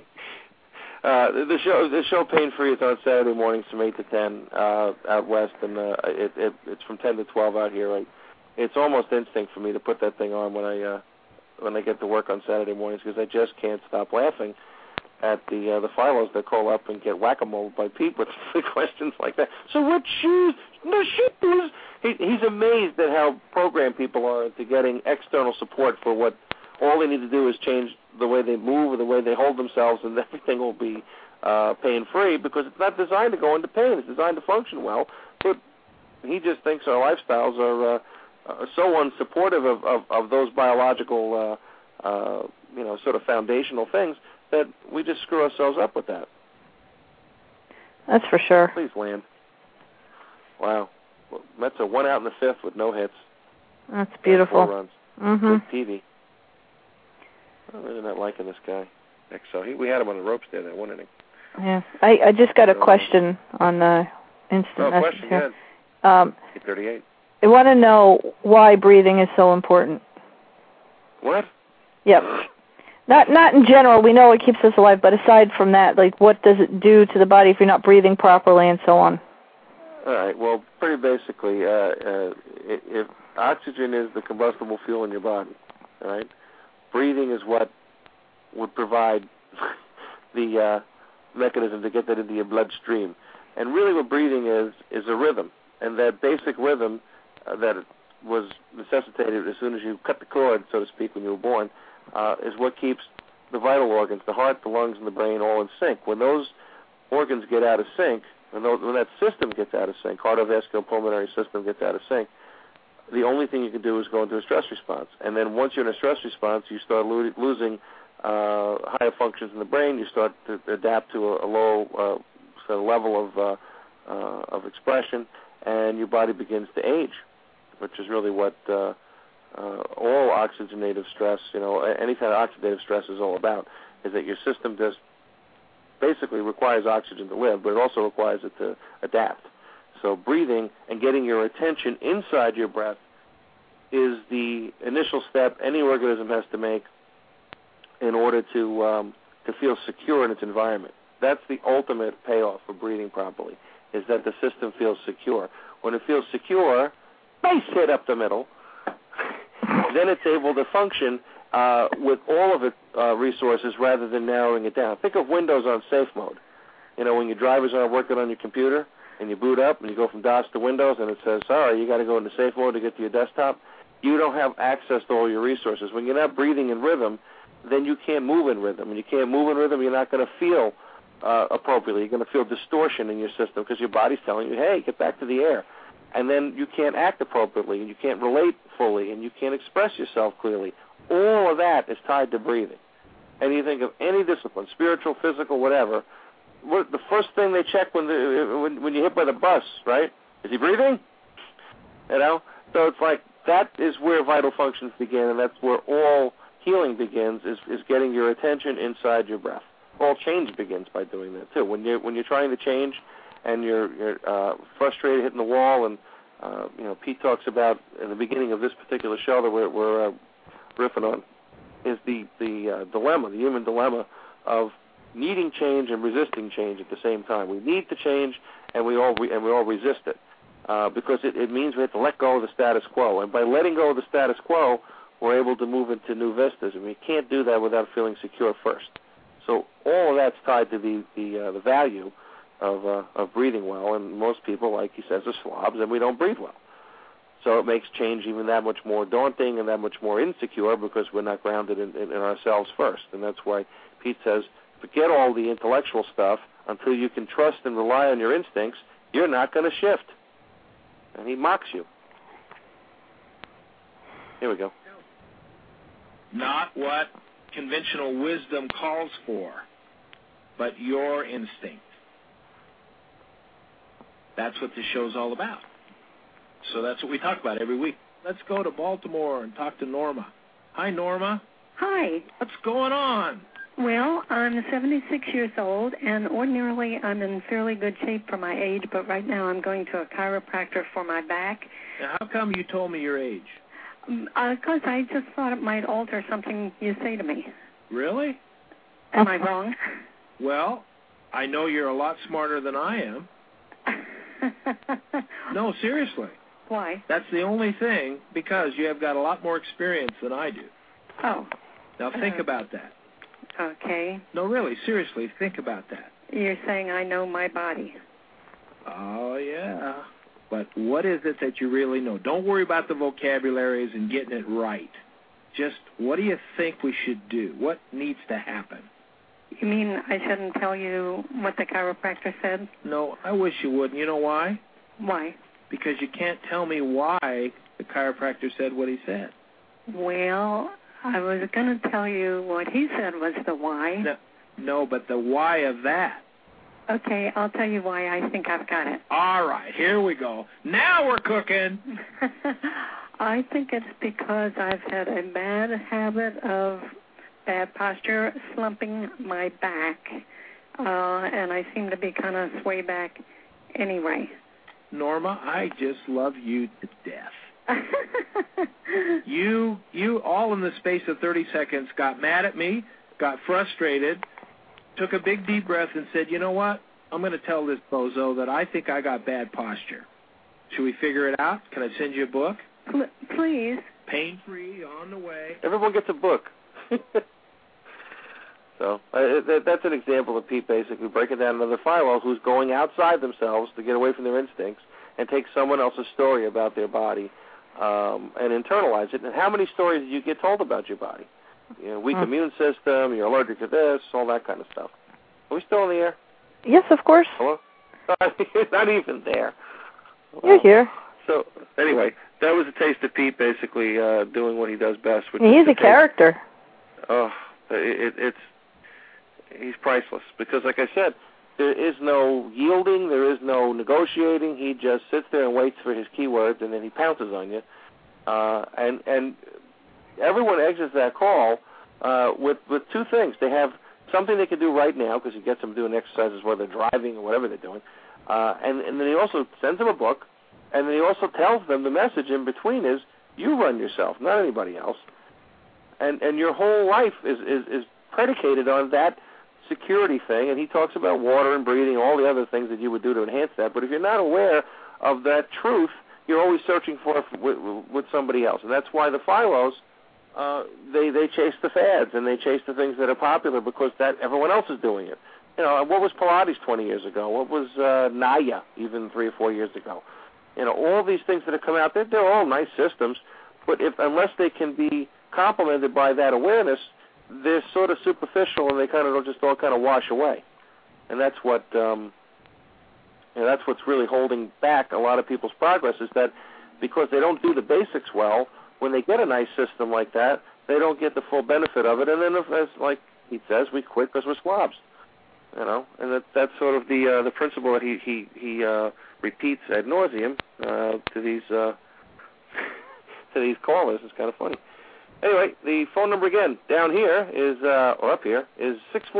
The show Pain Free is on Saturday mornings from 8 to 10 out west, and it's from 10 to 12 out here. Right? It's almost instinct for me to put that thing on when I get to work on Saturday mornings because I just can't stop laughing at the Philos that call up and get whack-a-mole by Pete with questions like that. So what shoes? No shoes. He's amazed at how programmed people are into getting external support for what all they need to do is change the way they move or the way they hold themselves, and everything will be pain-free because it's not designed to go into pain. It's designed to function well. But he just thinks our lifestyles are so unsupportive of those biological, sort of foundational things that we just screw ourselves up with that. That's for sure. Please land. Wow. Well, Mets are 1 out in the 5th with no hits. That's beautiful. 4 runs. Mm-hmm. Good TV. I'm really not liking this guy. So we had him on the ropes there that 1 inning. Yeah. I just got a question on the instant message question, here. Good. 838. I want to know why breathing is so important. What? Yep. Not in general. We know it keeps us alive, but aside from that, like what does it do to the body if you're not breathing properly and so on? All right. Well, pretty basically, if oxygen is the combustible fuel in your body, all right, breathing is what would provide the mechanism to get that into your bloodstream. And really what breathing is a rhythm. And that basic rhythm that was necessitated as soon as you cut the cord, so to speak, when you were born, is what keeps the vital organs, the heart, the lungs, and the brain all in sync. When those organs get out of sync, when that system gets out of sync, cardiovascular pulmonary system gets out of sync, the only thing you can do is go into a stress response. And then once you're in a stress response, you start losing higher functions in the brain. You start to adapt to a low sort of level of expression, and your body begins to age, which is really what all oxygenative stress, any kind of oxidative stress is all about, is that your system just basically requires oxygen to live, but it also requires it to adapt. So breathing and getting your attention inside your breath is the initial step any organism has to make in order to feel secure in its environment. That's the ultimate payoff for breathing properly, is that the system feels secure. When it feels secure, base hit up the middle, then it's able to function with all of its resources rather than narrowing it down. Think of Windows on safe mode. When your drivers aren't working on your computer and you boot up and you go from DOS to Windows and it says, sorry, you got to go into safe mode to get to your desktop, you don't have access to all your resources. When you're not breathing in rhythm, then you can't move in rhythm. When you can't move in rhythm, you're not going to feel appropriately. You're going to feel distortion in your system because your body's telling you, hey, get back to the air. And then you can't act appropriately, and you can't relate fully, and you can't express yourself clearly. All of that is tied to breathing. And you think of any discipline, spiritual, physical, whatever, the first thing they check when you're hit by the bus, right? Is he breathing? You know? So it's like that is where vital functions begin, and that's where all healing begins, is getting your attention inside your breath. All change begins by doing that, too. When you're trying to change and you're frustrated, hitting the wall, and Pete talks about in the beginning of this particular show that we're riffing on, is the dilemma, the human dilemma of needing change and resisting change at the same time. We need to change, and we all resist it because it means we have to let go of the status quo. And by letting go of the status quo, we're able to move into new vistas, and we can't do that without feeling secure first. So all of that's tied to the value of breathing well, and most people, like he says, are slobs, and we don't breathe well. So it makes change even that much more daunting and that much more insecure because we're not grounded in ourselves first. And that's why Pete says, forget all the intellectual stuff until you can trust and rely on your instincts. You're not going to shift. And he mocks you. Here we go. Not what conventional wisdom calls for, but your instinct. That's what this show's all about. So that's what we talk about every week. Let's go to Baltimore and talk to Norma. Hi, Norma. Hi. What's going on? Well, I'm 76 years old, and ordinarily I'm in fairly good shape for my age, but right now I'm going to a chiropractor for my back. Now, how come you told me your age? Because I just thought it might alter something you say to me. Really? Am I wrong? Well, I know you're a lot smarter than I am. No, seriously. Why? That's the only thing, because you have got a lot more experience than I do. Oh. Now think about that. Okay. No, really, seriously, think about that. You're saying I know my body. Oh, yeah. But what is it that you really know? Don't worry about the vocabularies and getting it right. Just what do you think we should do? What needs to happen? You mean I shouldn't tell you what the chiropractor said? No, I wish you wouldn't. You know why? Why? Because you can't tell me why the chiropractor said what he said. Well, I was going to tell you what he said was the why. No, but the why of that. Okay, I'll tell you why I think I've got it. All right, here we go. Now we're cooking. I think it's because I've had a bad habit of bad posture, slumping my back, and I seem to be kind of sway back anyway. Norma, I just love you to death. You all in the space of 30 seconds got mad at me, got frustrated, took a big deep breath and said, you know what? I'm going to tell this bozo that I think I got bad posture. Should we figure it out? Can I send you a book? Please. Pain-free, on the way. Everyone gets a book. So that's an example of Pete basically breaking down another philo who's going outside themselves to get away from their instincts and take someone else's story about their body and internalize it. And how many stories do you get told about your body? You know, weak immune system, you're allergic to this, all that kind of stuff. Are we still in the air? Yes, of course. Hello? Not even there. You're here. So, anyway, that was a taste of Pete basically doing what he does best. Which He's a character. Oh, he's priceless. Because, like I said, there is no yielding, there is no negotiating. He just sits there and waits for his keywords, and then he pounces on you. And everyone exits that call with two things. They have something they can do right now because he gets them doing exercises while they're driving or whatever they're doing. And then he also sends them a book, and then he also tells them the message in between is, you run yourself, not anybody else. And your whole life is predicated on that security thing, and he talks about water and breathing, all the other things that you would do to enhance that. But if you're not aware of that truth, you're always searching for it with somebody else. And that's why the philos, they chase the fads, and they chase the things that are popular because that everyone else is doing it. You know, what was Pilates 20 years ago? What was Naya even 3 or 4 years ago? You know, all these things that have come out, they're all nice systems, but unless they can be complemented by that awareness, they're sort of superficial and they kind of just all kind of wash away. And that's what that's what's really holding back a lot of people's progress, is that because they don't do the basics well, when they get a nice system like that, they don't get the full benefit of it. And then, as like he says, we quit because we're slobs. And that's sort of the principle that he repeats ad nauseum to these callers. It's kind of funny. Anyway, the phone number again down here is or up here is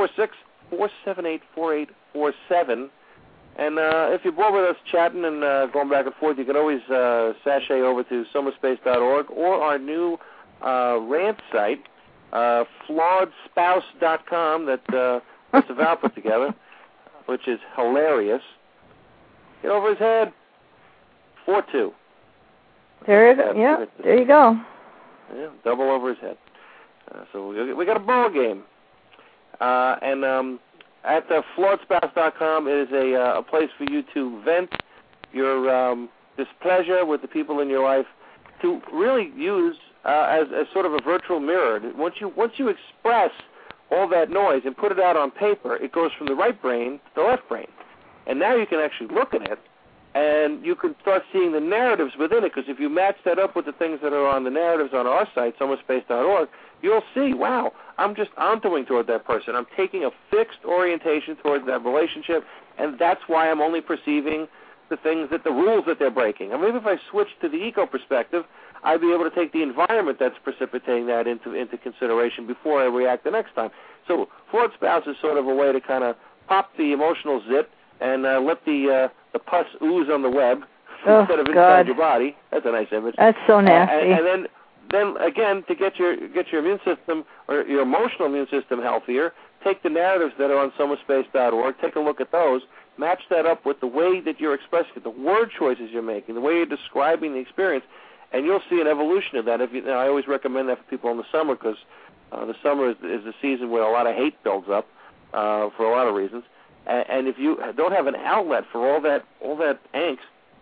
646-478-4847. And if you're bored with us chatting and going back and forth, you can always sashay over to somerspace.org or our new rant site, flawedspouse.com, that Mr. Val put together, which is hilarious. Get over his head. 4-2. There you go. Yeah, there you go. Yeah, double over his head. So we got a ball game. And at flawedspouse.com is a place for you to vent your displeasure with the people in your life, to really use as sort of a virtual mirror. Once you express all that noise and put it out on paper, it goes from the right brain to the left brain. And now you can actually look at it, and you can start seeing the narratives within it, because if you match that up with the things that are on the narratives on our site, somerspace.org, you'll see, wow, I'm just ontoing toward that person. I'm taking a fixed orientation towards that relationship, and that's why I'm only perceiving the things, the rules that they're breaking. And maybe if I switch to the eco perspective, I'd be able to take the environment that's precipitating that into consideration before I react the next time. So Flawed Spouse is sort of a way to kind of pop the emotional zit and let the pus ooze on the web instead of inside your body. That's a nice image. That's so nasty. And then again, to get your immune system or your emotional immune system healthier, take the narratives that are on somerspace.org, take a look at those, match that up with the way that you're expressing it, the word choices you're making, the way you're describing the experience, and you'll see an evolution of that. I always recommend that for people in the summer, because the summer is the season where a lot of hate builds up for a lot of reasons. And if you don't have an outlet for all that angst,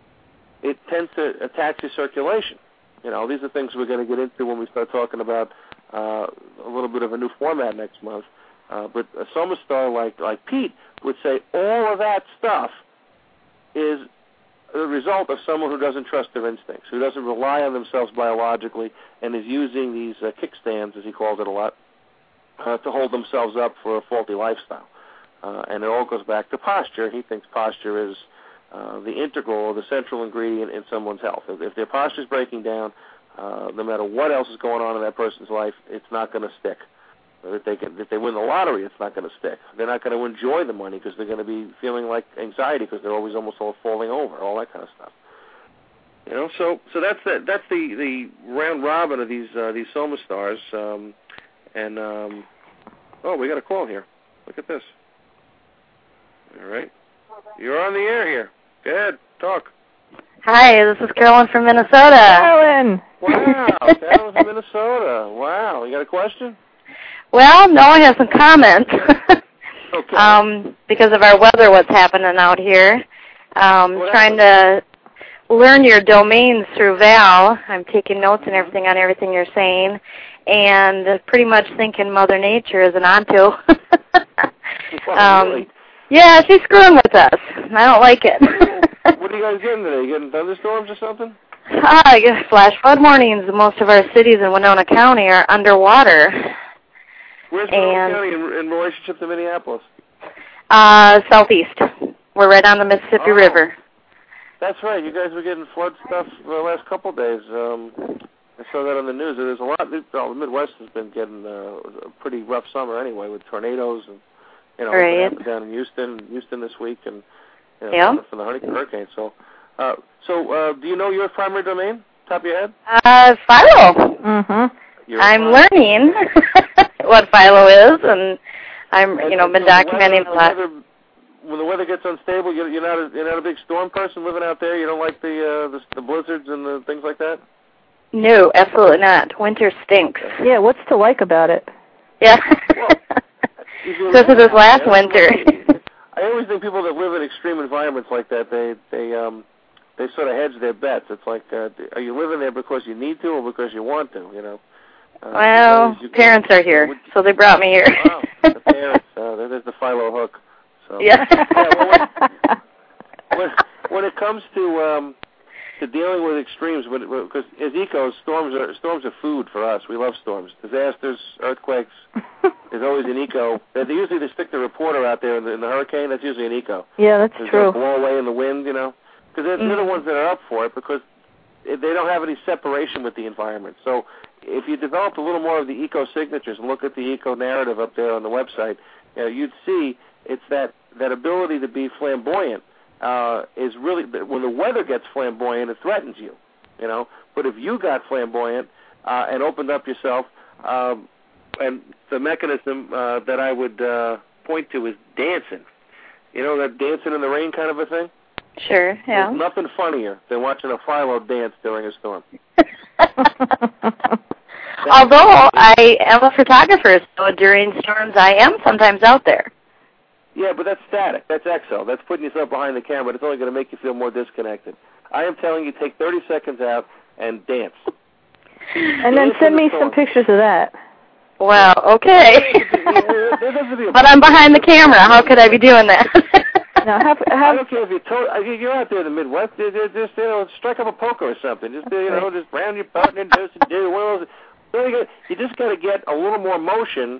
it tends to attack your circulation. These are things we're going to get into when we start talking about a little bit of a new format next month. But a summer star like Pete would say all of that stuff is the result of someone who doesn't trust their instincts, who doesn't rely on themselves biologically, and is using these kickstands, as he calls it a lot, to hold themselves up for a faulty lifestyle. And it all goes back to posture. He thinks posture is the integral or the central ingredient in someone's health. If their posture is breaking down, no matter what else is going on in that person's life, it's not going to stick. If they win the lottery, it's not going to stick. They're not going to enjoy the money because they're going to be feeling like anxiety because they're always almost all falling over, all that kind of stuff. So that's the round robin of these Soma stars. We got a call here. Look at this. All right, you're on the air here. Go ahead, talk. Hi, this is Carolyn from Minnesota. Carolyn. Wow, Carolyn from Minnesota. Wow, you got a question? Well, no, I have some comments. Okay. Because of our weather, what's happening out here. Trying to learn your domains through Val. I'm taking notes and everything on everything you're saying, and pretty much thinking Mother Nature is an onto. Really? Yeah, she's screwing with us. I don't like it. What are you guys getting today? You getting thunderstorms or something? I guess flash flood warnings. Most of our cities in Winona County are underwater. Where's Winona County in relationship to Minneapolis? Southeast. We're right on the Mississippi River. That's right. You guys were getting flood stuff the last couple of days. I saw that on the news. There's a lot. The Midwest has been getting a pretty rough summer anyway, with tornadoes and right. What happened down in Houston this week, and from the hurricane. So, do you know your primary domain, top of your head? Philo. Mm-hmm. I'm learning what Philo is, and I'm been documenting a lot. When the weather gets unstable, you're not a big storm person living out there. You don't like the blizzards and the things like that. No, absolutely not. Winter stinks. Yeah, what's to like about it? Yeah. This is this last winter. I always think people that live in extreme environments like that, they sort of hedge their bets. It's like, are you living there because you need to or because you want to? Well, parents are here, so they brought me here. Wow, the parents. There's the Philo hook. So, Yeah. When it comes to dealing with extremes, because as ecos, storms are food for us. We love storms. Disasters, earthquakes. There's always an eco. They usually stick the reporter out there in the hurricane. That's usually an eco. Yeah, that's true. Blow away in the wind, because they're the ones that are up for it because they don't have any separation with the environment. So if you developed a little more of the eco signatures and look at the eco narrative up there on the website, you'd see it's that ability to be flamboyant. Is really when the weather gets flamboyant, it threatens you, But if you got flamboyant and opened up yourself, and the mechanism that I would point to is dancing. That dancing in the rain kind of a thing? Sure, yeah. There's nothing funnier than watching a philo dance during a storm. Although I am a photographer, so during storms I am sometimes out there. Yeah, but that's static. That's exo. That's putting yourself behind the camera. It's only going to make you feel more disconnected. I am telling you, take 30 seconds out and dance. And then send me some pictures of that. Well, okay. But I'm behind the camera. How could I be doing that? Now, I don't care if you're out there in the Midwest. Just strike up a polka or something. Just just round your button and do one of those. You just got to get a little more motion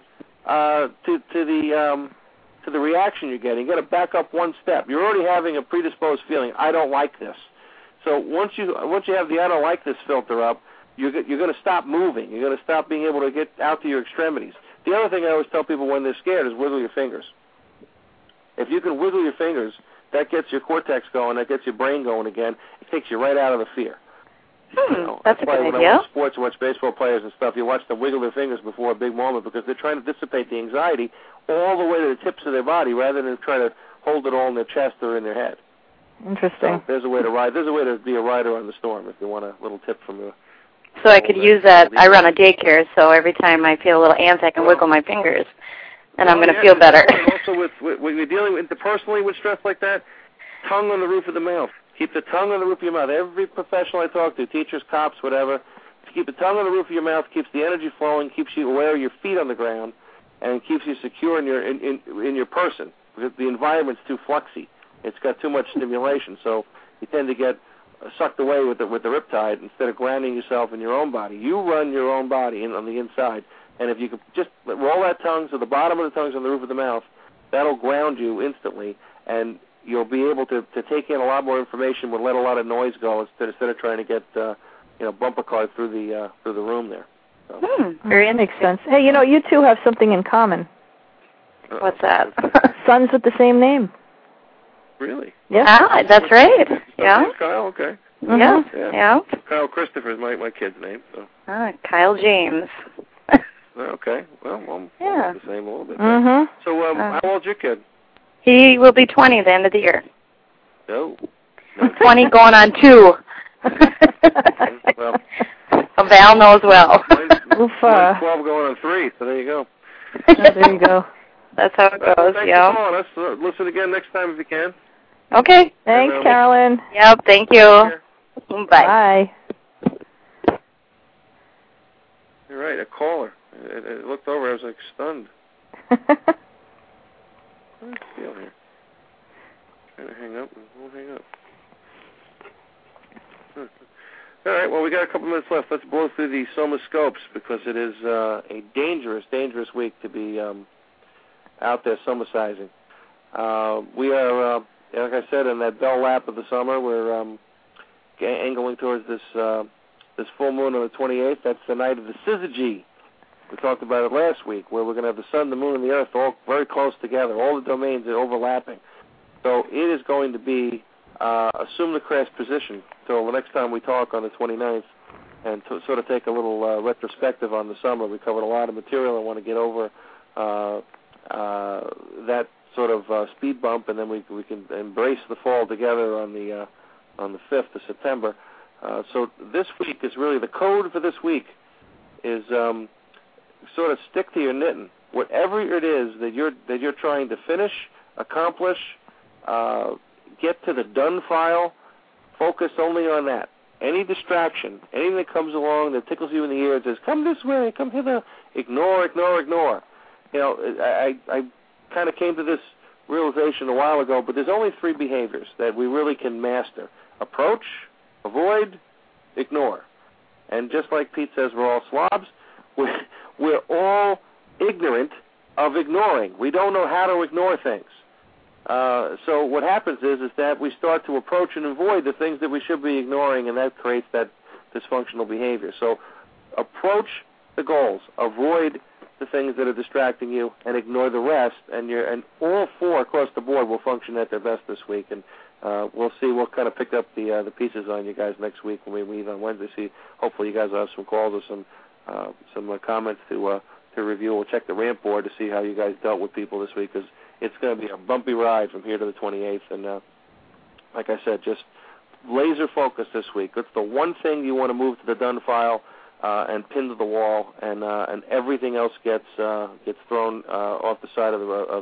to the reaction you're getting. You got to back up one step. You're already having a predisposed feeling. I don't like this. So once you have the I don't like this filter up, you're going to stop moving. You're going to stop being able to get out to your extremities. The other thing I always tell people when they're scared is wiggle your fingers. If you can wiggle your fingers, that gets your cortex going. That gets your brain going again. It takes you right out of the fear. That's a good idea. When I watch sports, watch baseball players and stuff, you watch them wiggle their fingers before a big moment because they're trying to dissipate the anxiety all the way to the tips of their body rather than trying to hold it all in their chest or in their head. Interesting. So there's a way to ride. There's a way to be a rider on the storm if you want a little tip from you. So I could use that. I run a daycare, so every time I feel a little antsy, I can wiggle my fingers, and I'm going to feel better. And also, when you're dealing interpersonally with stress like that, tongue on the roof of the mouth. Keep the tongue on the roof of your mouth. Every professional I talk to, teachers, cops, whatever, to keep the tongue on the roof of your mouth keeps the energy flowing, keeps you aware of your feet on the ground, and keeps you secure in your person because the environment's too fluxy. It's got too much stimulation, so you tend to get sucked away with the riptide instead of grounding yourself in your own body. You run your own body on the inside, and if you could just roll that tongue so the bottom of the tongue's on the roof of the mouth, that'll ground you instantly, and you'll be able to take in a lot more information, will let a lot of noise go instead of trying to get bumper cars through the room there. So. That makes sense. Hey, you two have something in common. What's that? Sons with the same name. Really? Yeah. Ah, that's right. Yeah. Kyle, okay. Mm-hmm. Yeah. Kyle Christopher is my kid's name. So. Kyle James. Okay. Well, yeah. The same a little bit. Mm-hmm. So, how old's your kid? He will be 20 at the end of the year. No. 20 going on 2. Well, Val knows well. Mine's 12 going on 3, so there you go. There you go. That's how it goes, thanks for calling us. Listen again next time if you can. Okay. Thanks, Carolyn. Yep, thank you. Bye. Bye. You're right, a caller. I looked over, I was like stunned. What's the deal here? Trying to hang up, and won't hang up. All right, well, we got a couple minutes left. Let's blow through the Soma Scopes because it is a dangerous, dangerous week to be out there Somacizing. We are, like I said, in that bell lap of the summer. We're angling towards this full moon on the 28th. That's the night of the syzygy. We talked about it last week, where we're going to have the sun, the moon, and the earth all very close together. All the domains are overlapping. So it is going to be assume the crash position till the next time we talk on the 29th and to sort of take a little retrospective on the summer. We covered a lot of material. I want to get over that sort of speed bump, and then we can embrace the fall together on the 5th of September. So this week is really the code for this week is sort of stick to your knitting. Whatever it is that you're trying to finish, accomplish, get to the done file, focus only on that. Any distraction, anything that comes along that tickles you in the ear and says, come this way, come hither, ignore. I kind of came to this realization a while ago, but there's only 3 behaviors that we really can master: approach, avoid, ignore. And just like Pete says, we're all slobs. We're all ignorant of ignoring. We don't know how to ignore things. So what happens is that we start to approach and avoid the things that we should be ignoring, and that creates that dysfunctional behavior. So approach the goals, avoid the things that are distracting you, and ignore the rest. And all 4 across the board will function at their best this week. And we'll see. We'll kind of pick up the pieces on you guys next week when we meet on Wednesday. See, hopefully you guys will have some calls or some comments to review. We'll check the rant board to see how you guys dealt with people this week, because it's going to be a bumpy ride from here to the 28th. And like I said, just laser focus this week. It's the one thing you want to move to the done file and pin to the wall, and everything else gets thrown off the side of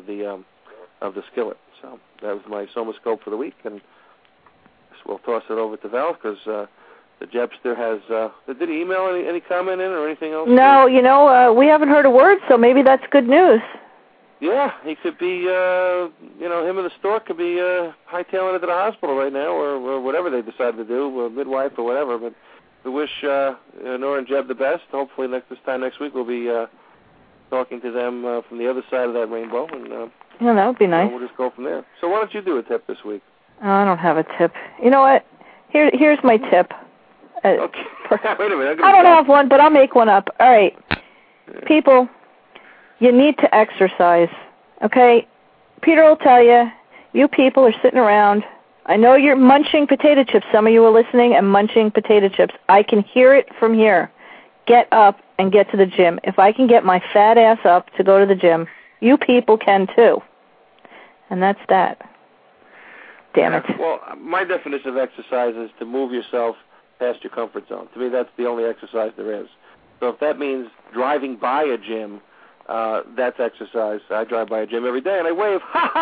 the skillet. So that was my Soma Scope for the week, and we'll toss it over to Val, because the Jebster has. Did he email any comment in or anything else? No, we haven't heard a word, so maybe that's good news. Yeah, he could be, him and the stork could be hightailing it to the hospital right now, or whatever they decide to do, midwife or whatever. But we wish Nora and Jeb the best. Hopefully this time next week we'll be talking to them from the other side of that rainbow. And that would be nice. We'll just go from there. So why don't you do a tip this week? Oh, I don't have a tip. You know what? Here's my tip. Okay. Wait a minute. I don't have one, but I'll make one up. All right. Yeah. People, you need to exercise, okay? Peter will tell you, you people are sitting around. I know you're munching potato chips. Some of you are listening and munching potato chips. I can hear it from here. Get up and get to the gym. If I can get my fat ass up to go to the gym, you people can too. And that's that. Damn it. Well, my definition of exercise is to move yourself past your comfort zone. To me, that's the only exercise there is. So if that means driving by a gym, that's exercise. I drive by a gym every day and I wave, ha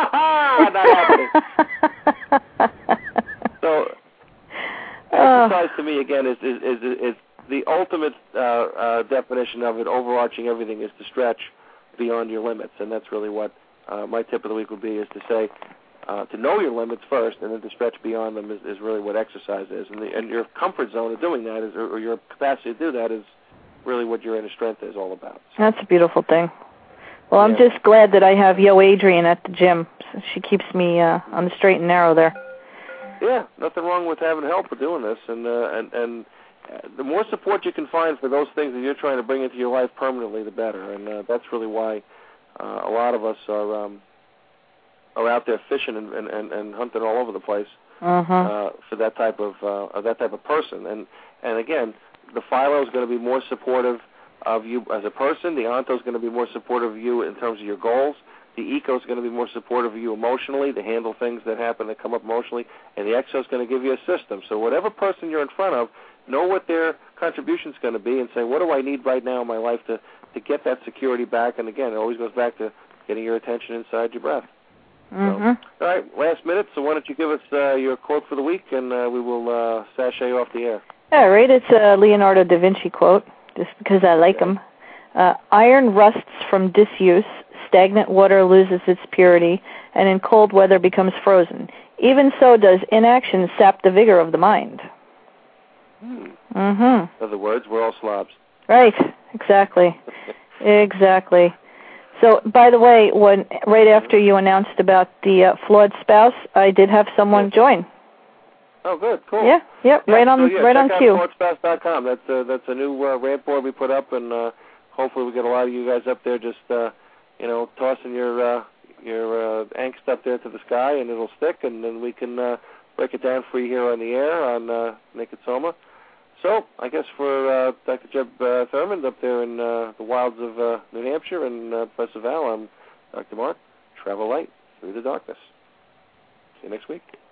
ha ha, not happening. So exercise to me, again, is the ultimate definition of it, overarching everything, is to stretch beyond your limits. And that's really what my tip of the week would be, is to say, to know your limits first, and then to stretch beyond them is really what exercise is. And your comfort zone of doing that, or your capacity to do that, is really what your inner strength is all about. So. That's a beautiful thing. Well, I'm just glad that I have Yo Adrian at the gym. She keeps me on the straight and narrow there. Yeah, nothing wrong with having help with doing this. And the more support you can find for those things that you're trying to bring into your life permanently, the better. And that's really why a lot of us are out there fishing and hunting all over the place for that type of person. And again, the Philo is going to be more supportive of you as a person. The Onto is going to be more supportive of you in terms of your goals. The Eco is going to be more supportive of you emotionally, to handle things that happen that come up emotionally. And the Exo is going to give you a system. So whatever person you're in front of, know what their contribution is going to be and say, what do I need right now in my life to get that security back? And again, it always goes back to getting your attention inside your breath. So, all right, last minute, so why don't you give us your quote for the week, and we will sashay off the air. All right, it's a Leonardo da Vinci quote, just because I like him. Iron rusts from disuse, stagnant water loses its purity, and in cold weather becomes frozen. Even so does inaction sap the vigor of the mind. In other words, we're all slobs. Right, exactly. Exactly. So, by the way, right after you announced about the flawed spouse, I did have someone join. Oh, good, cool. Yeah, right on cue. FlawedSpouse.com. That's a new rant board we put up, and hopefully we get a lot of you guys up there just tossing your angst up there to the sky, and it'll stick, and then we can break it down for you here on the air on Naked Soma. So, I guess for Dr. Jeb Thurman up there in the wilds of New Hampshire and Professor Val, I'm Dr. Mark. Travel light through the darkness. See you next week.